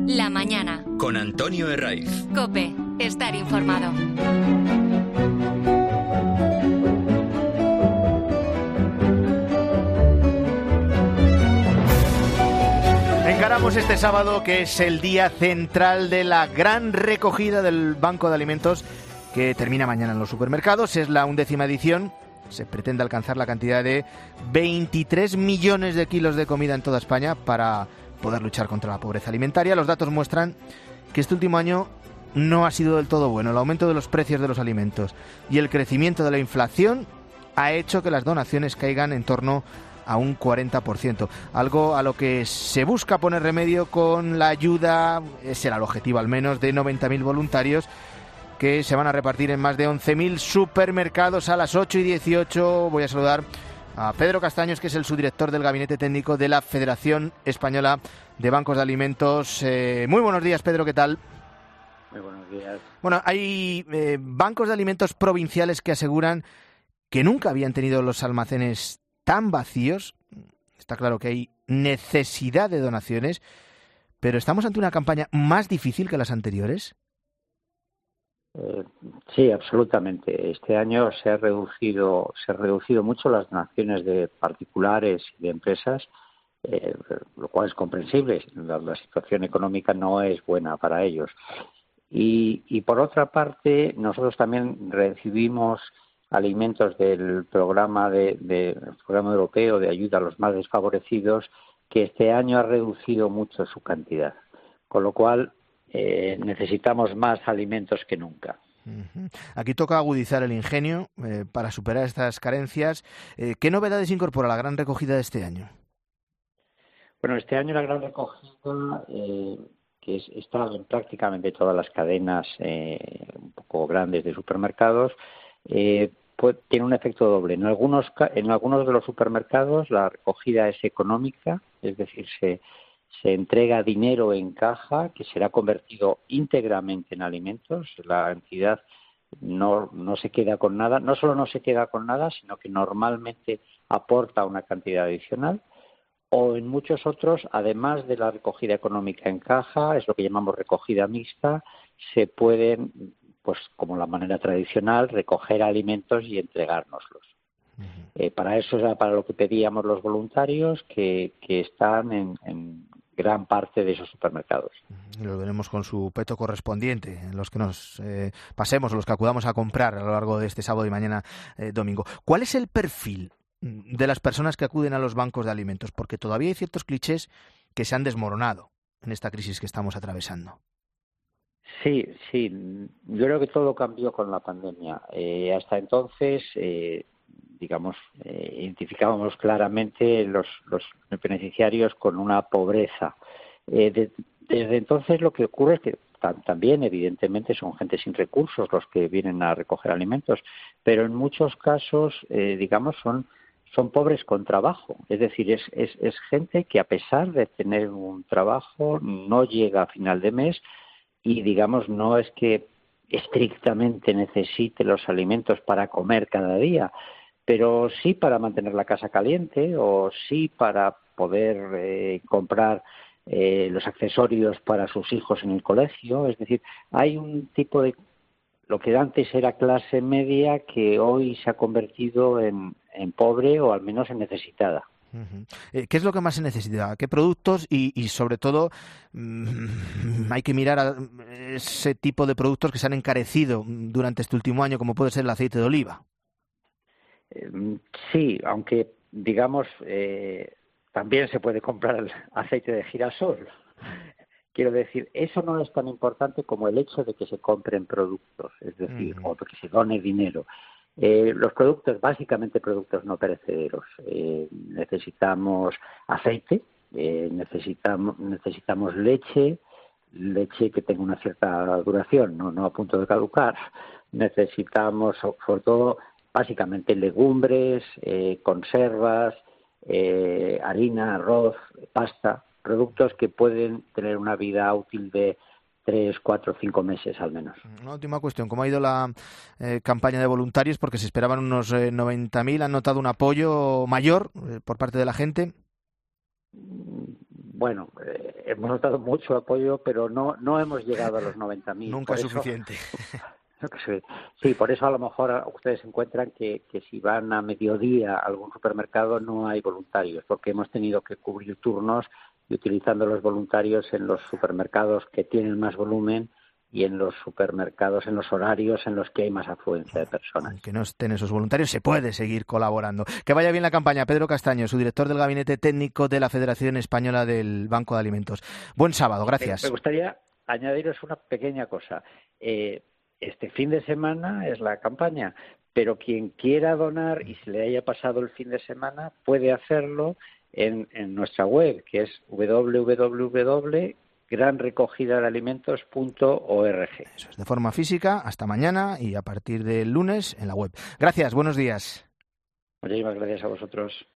La mañana. Con Antonio Herraiz. COPE. Estar informado. Encaramos este sábado, que es el día central de la gran recogida del Banco de Alimentos, que termina mañana en los supermercados. Es la 11ª edición. Se pretende alcanzar la cantidad de 23 millones de kilos de comida en toda España para poder luchar contra la pobreza alimentaria. Los datos muestran que este último año no ha sido del todo bueno. El aumento de los precios de los alimentos y el crecimiento de la inflación ha hecho que las donaciones caigan en torno a un 40%, algo a lo que se busca poner remedio con la ayuda, ese era el objetivo al menos, de 90.000 voluntarios que se van a repartir en más de 11.000 supermercados a las 8:18. Voy a saludar a Pedro Castaños, que es el subdirector del Gabinete Técnico de la Federación Española de Bancos de Alimentos. Muy buenos días, Pedro, ¿qué tal? Muy buenos días. Bueno, hay bancos de alimentos provinciales que aseguran que nunca habían tenido los almacenes tan vacíos. Está claro que hay necesidad de donaciones, pero ¿estamos ante una campaña más difícil que las anteriores? Sí, absolutamente. Este año se ha reducido mucho las donaciones de particulares y de empresas, lo cual es comprensible. La situación económica no es buena para ellos. Y por otra parte, nosotros también recibimos alimentos del programa programa europeo de ayuda a los más desfavorecidos, que este año ha reducido mucho su cantidad, con lo cual necesitamos más alimentos que nunca. Aquí toca agudizar el ingenio para superar estas carencias. ¿Qué novedades incorpora la gran recogida de este año? Bueno, este año la gran recogida, que está en prácticamente todas las cadenas un poco grandes de supermercados, tiene un efecto doble. En algunos de los supermercados la recogida es económica, es decir, se entrega dinero en caja que será convertido íntegramente en alimentos. La entidad no se queda con nada, no solo no se queda con nada, sino que normalmente aporta una cantidad adicional. O en muchos otros, además de la recogida económica en caja, es lo que llamamos recogida mixta, se pueden, pues como la manera tradicional, recoger alimentos y entregárnoslos. Para eso era para lo que pedíamos los voluntarios que están en gran parte de esos supermercados. Lo veremos con su peto correspondiente, en los que nos pasemos, los que acudamos a comprar a lo largo de este sábado y mañana domingo. ¿Cuál es el perfil de las personas que acuden a los bancos de alimentos? Porque todavía hay ciertos clichés que se han desmoronado en esta crisis que estamos atravesando. Sí, yo creo que todo cambió con la pandemia. Hasta entonces, identificábamos claramente los beneficiarios con una pobreza. Desde entonces lo que ocurre es que también, evidentemente, son gente sin recursos los que vienen a recoger alimentos, pero en muchos casos, son pobres con trabajo. Es decir, es gente que, a pesar de tener un trabajo, no llega a final de mes y, no es que estrictamente necesite los alimentos para comer cada día, pero sí para mantener la casa caliente o sí para poder comprar los accesorios para sus hijos en el colegio. Es decir, hay un tipo de lo que antes era clase media que hoy se ha convertido en pobre o al menos en necesitada. ¿Qué es lo que más se necesita? ¿Qué productos? Y sobre todo, hay que mirar a ese tipo de productos que se han encarecido durante este último año, como puede ser el aceite de oliva. Sí, aunque también se puede comprar el aceite de girasol. Quiero decir, eso no es tan importante como el hecho de que se compren productos, es decir, o que se done dinero. Los productos, básicamente productos no perecederos. Necesitamos aceite, necesitamos leche que tenga una cierta duración, no a punto de caducar. Necesitamos, sobre todo, básicamente legumbres, conservas, harina, arroz, pasta, productos que pueden tener una vida útil de 3, 4, 5 meses al menos. Una última cuestión, ¿cómo ha ido la campaña de voluntarios? Porque se esperaban unos 90.000, ¿han notado un apoyo mayor por parte de la gente? bueno, hemos notado mucho apoyo, pero no hemos llegado a los 90.000. Nunca es suficiente. Sí, por eso a lo mejor ustedes encuentran que si van a mediodía a algún supermercado no hay voluntarios, porque hemos tenido que cubrir turnos y utilizando los voluntarios en los supermercados que tienen más volumen y en los supermercados, en los horarios en los que hay más afluencia de personas. Aunque no estén esos voluntarios, se puede seguir colaborando. Que vaya bien la campaña. Pedro Castaño, su director del Gabinete Técnico de la Federación Española del Banco de Alimentos. Buen sábado, gracias. Me gustaría añadiros una pequeña cosa. Este fin de semana es la campaña, pero quien quiera donar y se le haya pasado el fin de semana puede hacerlo en nuestra web, que es www.granrecogidadealimentos.org. Eso es, de forma física, hasta mañana y a partir del lunes en la web. Gracias, buenos días. Muchísimas gracias a vosotros.